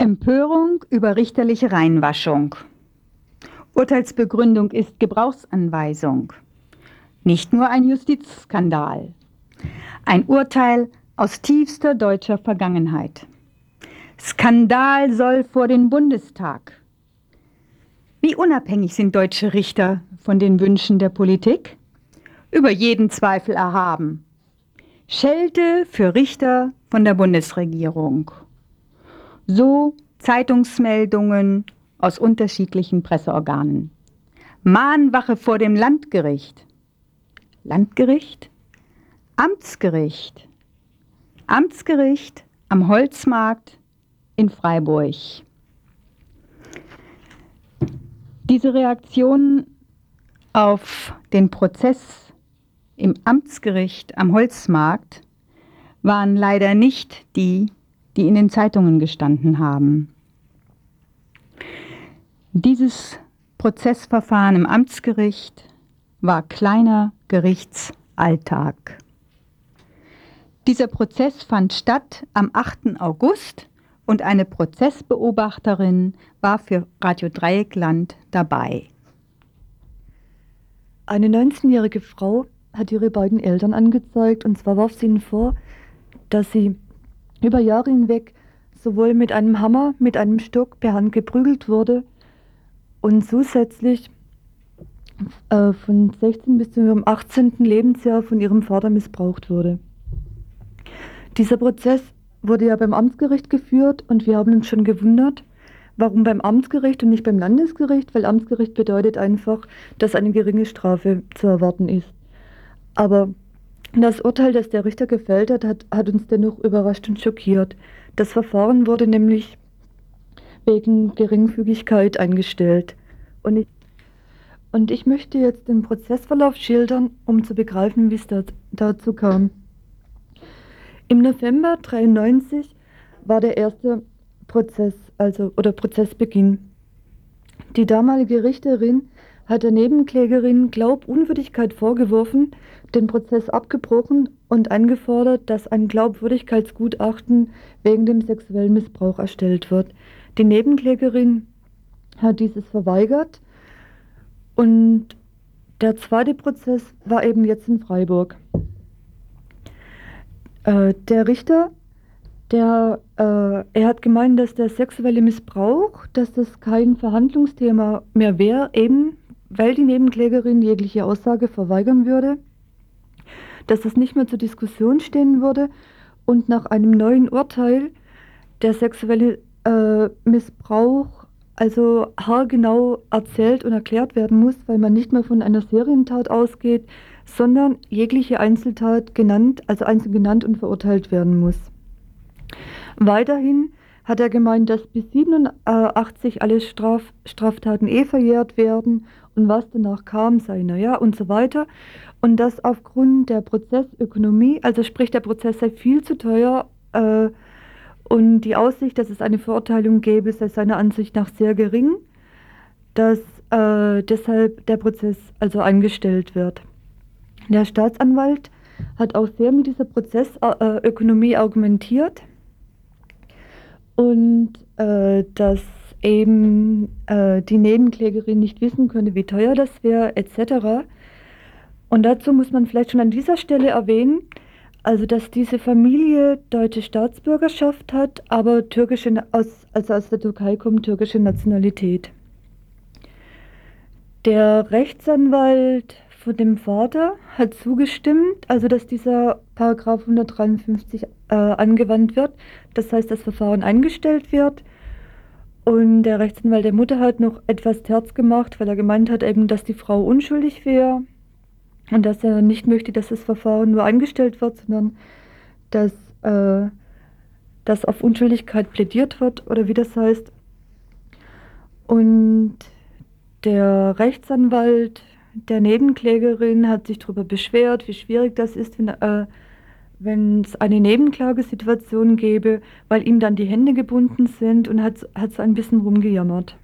Empörung über richterliche Reinwaschung. Urteilsbegründung ist Gebrauchsanweisung. Nicht nur ein Justizskandal. Ein Urteil aus tiefster deutscher Vergangenheit. Skandal soll vor den Bundestag. Wie unabhängig sind deutsche Richter von den Wünschen der Politik? Über jeden Zweifel erhaben. Schelte für Richter von der Bundesregierung. So Zeitungsmeldungen aus unterschiedlichen Presseorganen. Mahnwache vor dem Landgericht. Landgericht? Amtsgericht. Amtsgericht am Holzmarkt in Freiburg. Diese Reaktionen auf den Prozess im Amtsgericht am Holzmarkt waren leider nicht die in den Zeitungen gestanden haben. Dieses Prozessverfahren im Amtsgericht war kleiner Gerichtsalltag. Dieser Prozess fand statt am 8. August und eine Prozessbeobachterin war für Radio Dreieckland dabei. Eine 19-jährige Frau hat ihre beiden Eltern angezeigt, und zwar warf sie ihnen vor, dass sie über Jahre hinweg sowohl mit einem Hammer, mit einem Stock per Hand geprügelt wurde und zusätzlich von 16 bis zu ihrem 18. Lebensjahr von ihrem Vater missbraucht wurde. Dieser Prozess wurde ja beim Amtsgericht geführt und wir haben uns schon gewundert, warum beim Amtsgericht und nicht beim Landesgericht, weil Amtsgericht bedeutet einfach, dass eine geringe Strafe zu erwarten ist. Aber das Urteil, das der Richter gefällt hat uns dennoch überrascht und schockiert. Das Verfahren wurde nämlich wegen Geringfügigkeit eingestellt. Und ich möchte jetzt den Prozessverlauf schildern, um zu begreifen, wie es dazu kam. Im November 1993 war der erste Prozessbeginn. Die damalige Richterin hat der Nebenklägerin Glaubunwürdigkeit vorgeworfen, den Prozess abgebrochen und eingefordert, dass ein Glaubwürdigkeitsgutachten wegen dem sexuellen Missbrauch erstellt wird. Die Nebenklägerin hat dieses verweigert und der zweite Prozess war eben jetzt in Freiburg. Der Richter, er hat gemeint, dass der sexuelle Missbrauch, dass das kein Verhandlungsthema mehr wäre, eben weil die Nebenklägerin jegliche Aussage verweigern würde, dass es nicht mehr zur Diskussion stehen würde und nach einem neuen Urteil der sexuelle Missbrauch also haargenau erzählt und erklärt werden muss, weil man nicht mehr von einer Serientat ausgeht, sondern jegliche Einzeltat einzeln genannt und verurteilt werden muss. Weiterhin hat er gemeint, dass bis 87 alle Straftaten verjährt werden und was danach kam, sei und so weiter. Und dass aufgrund der Prozessökonomie, also sprich der Prozess sei viel zu teuer und die Aussicht, dass es eine Verurteilung gäbe, sei seiner Ansicht nach sehr gering, dass deshalb der Prozess also eingestellt wird. Der Staatsanwalt hat auch sehr mit dieser Prozessökonomie argumentiert und dass eben die Nebenklägerin nicht wissen könne, wie teuer das wäre, etc. Und dazu muss man vielleicht schon an dieser Stelle erwähnen, also dass diese Familie deutsche Staatsbürgerschaft hat, aber aus der Türkei kommt, türkische Nationalität. Der Rechtsanwalt von dem Vater hat zugestimmt, also dass dieser Paragraph 153 angewandt wird. Das heißt, das Verfahren eingestellt wird. Und der Rechtsanwalt der Mutter hat noch etwas terz gemacht, weil er gemeint hat eben, dass die Frau unschuldig wäre und dass er nicht möchte, dass das Verfahren nur eingestellt wird, sondern dass auf Unschuldigkeit plädiert wird oder wie das heißt. Und der Rechtsanwalt der Nebenklägerin hat sich darüber beschwert, wie schwierig das ist, wenn es eine Nebenklagesituation gäbe, weil ihm dann die Hände gebunden sind, und hat so ein bisschen rumgejammert.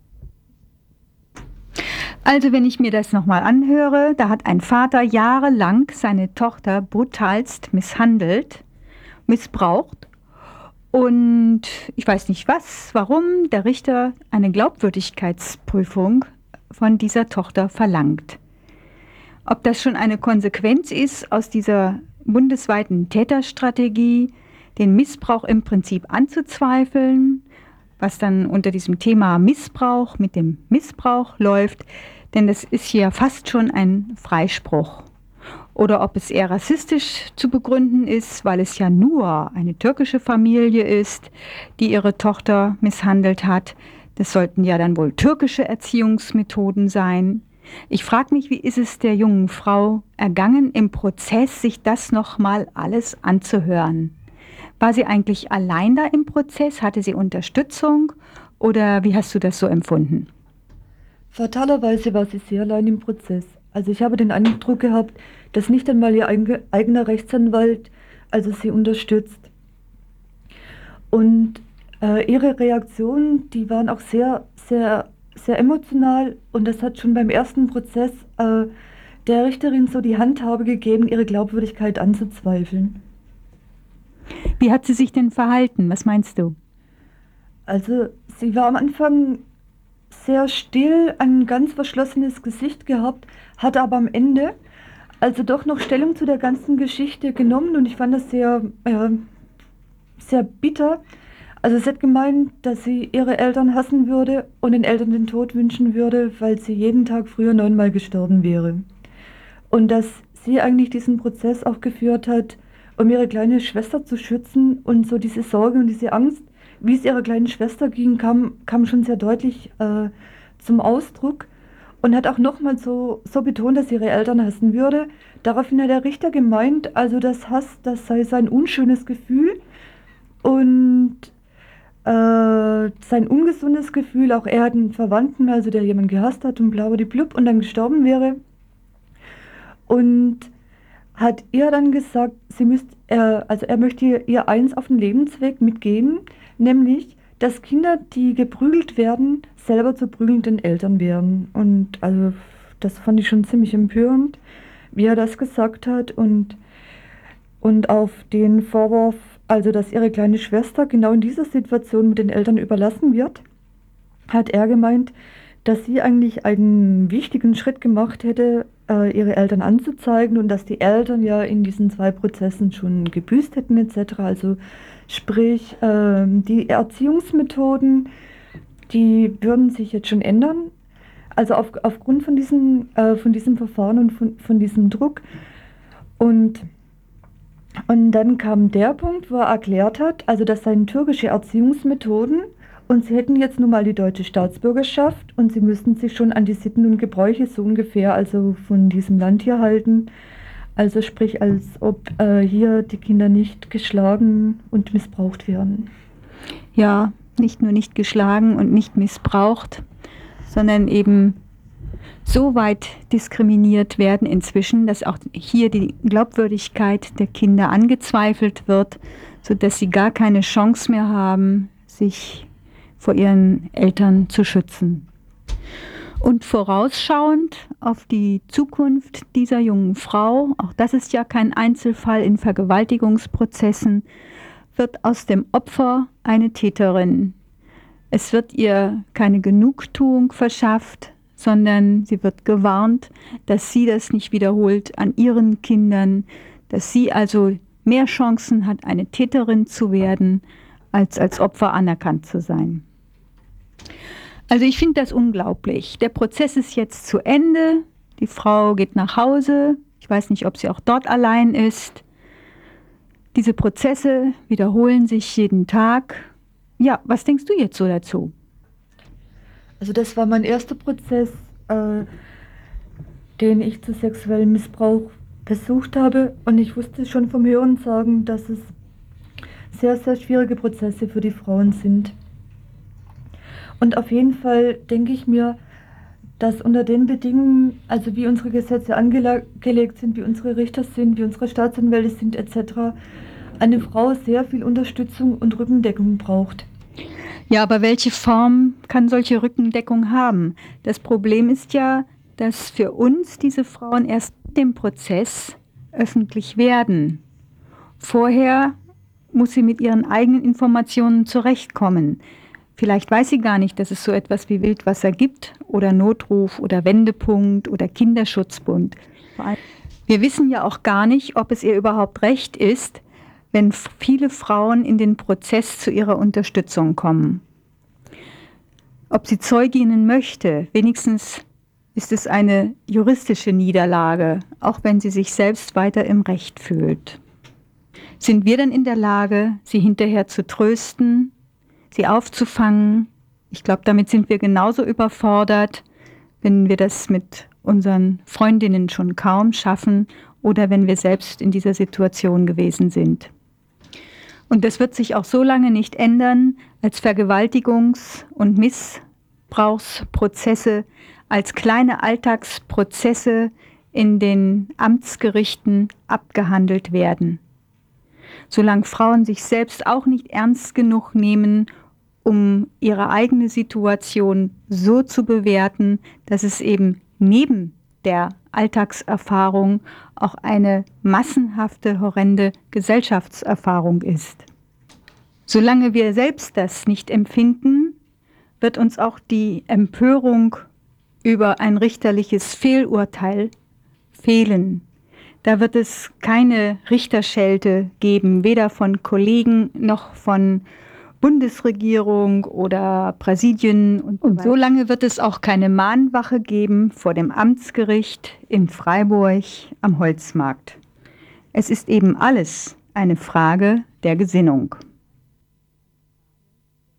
Also wenn ich mir das nochmal anhöre, da hat ein Vater jahrelang seine Tochter brutalst misshandelt, missbraucht Und ich weiß nicht warum der Richter eine Glaubwürdigkeitsprüfung von dieser Tochter verlangt. Ob das schon eine Konsequenz ist aus dieser bundesweiten Täterstrategie, den Missbrauch im Prinzip anzuzweifeln, was dann unter diesem Thema Missbrauch mit dem Missbrauch läuft, denn das ist hier fast schon ein Freispruch. Oder ob es eher rassistisch zu begründen ist, weil es ja nur eine türkische Familie ist, die ihre Tochter misshandelt hat. Das sollten ja dann wohl türkische Erziehungsmethoden sein. Ich frage mich, wie ist es der jungen Frau ergangen im Prozess, sich das nochmal alles anzuhören? War sie eigentlich allein da im Prozess? Hatte sie Unterstützung? Oder wie hast du das so empfunden? Fatalerweise war sie sehr allein im Prozess. Also ich habe den Eindruck gehabt, dass nicht einmal ihr eigener Rechtsanwalt also sie unterstützt. Und ihre Reaktionen, die waren auch sehr, sehr, sehr emotional. Und das hat schon beim ersten Prozess der Richterin so die Handhabe gegeben, ihre Glaubwürdigkeit anzuzweifeln. Wie hat sie sich denn verhalten? Was meinst du? Also sie war am Anfang sehr still, ein ganz verschlossenes Gesicht gehabt, hat aber am Ende also doch noch Stellung zu der ganzen Geschichte genommen und ich fand das sehr, sehr bitter. Also sie hat gemeint, dass sie ihre Eltern hassen würde und den Eltern den Tod wünschen würde, weil sie jeden Tag früher 9-mal gestorben wäre. Und dass sie eigentlich diesen Prozess auch geführt hat, um ihre kleine Schwester zu schützen und so diese Sorge und diese Angst, wie es ihrer kleinen Schwester ging, kam schon sehr deutlich zum Ausdruck und hat auch nochmal so betont, dass sie ihre Eltern hassen würde. Daraufhin hat der Richter gemeint, also das Hass, das sei sein unschönes Gefühl und sein ungesundes Gefühl, auch er hat einen Verwandten, also der jemanden gehasst hat und blub und dann gestorben wäre. Und hat ihr dann gesagt, er möchte ihr eins auf den Lebensweg mitgeben, nämlich, dass Kinder, die geprügelt werden, selber zu prügelnden Eltern werden. Und also das fand ich schon ziemlich empörend, wie er das gesagt hat. Und auf den Vorwurf, also dass ihre kleine Schwester genau in dieser Situation mit den Eltern überlassen wird, hat er gemeint, dass sie eigentlich einen wichtigen Schritt gemacht hätte, ihre Eltern anzuzeigen und dass die Eltern ja in diesen 2 Prozessen schon gebüßt hätten etc. Also sprich, die Erziehungsmethoden, die würden sich jetzt schon ändern. Also aufgrund von diesem Verfahren und von diesem Druck. Und dann kam der Punkt, wo er erklärt hat, also das seien türkische Erziehungsmethoden und sie hätten jetzt nun mal die deutsche Staatsbürgerschaft und sie müssten sich schon an die Sitten und Gebräuche so ungefähr also von diesem Land hier halten. Also sprich, als ob hier die Kinder nicht geschlagen und missbraucht werden. Ja, nicht nur nicht geschlagen und nicht missbraucht, sondern eben so weit diskriminiert werden inzwischen, dass auch hier die Glaubwürdigkeit der Kinder angezweifelt wird, sodass sie gar keine Chance mehr haben, sich vor ihren Eltern zu schützen. Und vorausschauend auf die Zukunft dieser jungen Frau, auch das ist ja kein Einzelfall in Vergewaltigungsprozessen, wird aus dem Opfer eine Täterin. Es wird ihr keine Genugtuung verschafft, sondern sie wird gewarnt, dass sie das nicht wiederholt an ihren Kindern, dass sie also mehr Chancen hat, eine Täterin zu werden, als Opfer anerkannt zu sein. Also ich finde das unglaublich. Der Prozess ist jetzt zu Ende, die Frau geht nach Hause, ich weiß nicht, ob sie auch dort allein ist. Diese Prozesse wiederholen sich jeden Tag. Ja, was denkst du jetzt so dazu? Also das war mein erster Prozess, den ich zu sexuellem Missbrauch besucht habe und ich wusste schon vom Hörensagen, dass es sehr, sehr schwierige Prozesse für die Frauen sind. Und auf jeden Fall denke ich mir, dass unter den Bedingungen, also wie unsere Gesetze angelegt sind, wie unsere Richter sind, wie unsere Staatsanwälte sind etc., eine Frau sehr viel Unterstützung und Rückendeckung braucht. Ja, aber welche Form kann solche Rückendeckung haben? Das Problem ist ja, dass für uns diese Frauen erst im Prozess öffentlich werden. Vorher muss sie mit ihren eigenen Informationen zurechtkommen. Vielleicht weiß sie gar nicht, dass es so etwas wie Wildwasser gibt oder Notruf oder Wendepunkt oder Kinderschutzbund. Wir wissen ja auch gar nicht, ob es ihr überhaupt recht ist, wenn viele Frauen in den Prozess zu ihrer Unterstützung kommen. Ob sie Zeuginnen möchte, wenigstens ist es eine juristische Niederlage, auch wenn sie sich selbst weiter im Recht fühlt. Sind wir dann in der Lage, sie hinterher zu trösten, sie aufzufangen? Ich glaube, damit sind wir genauso überfordert, wenn wir das mit unseren Freundinnen schon kaum schaffen oder wenn wir selbst in dieser Situation gewesen sind. Und das wird sich auch so lange nicht ändern, als Vergewaltigungs- und Missbrauchsprozesse, als kleine Alltagsprozesse in den Amtsgerichten abgehandelt werden. Solange Frauen sich selbst auch nicht ernst genug nehmen, um ihre eigene Situation so zu bewerten, dass es eben neben der Alltagserfahrung auch eine massenhafte, horrende Gesellschaftserfahrung ist. Solange wir selbst das nicht empfinden, wird uns auch die Empörung über ein richterliches Fehlurteil fehlen. Da wird es keine Richterschelte geben, weder von Kollegen noch von Bundesregierung oder Präsidien. Und so lange wird es auch keine Mahnwache geben vor dem Amtsgericht in Freiburg am Holzmarkt. Es ist eben alles eine Frage der Gesinnung.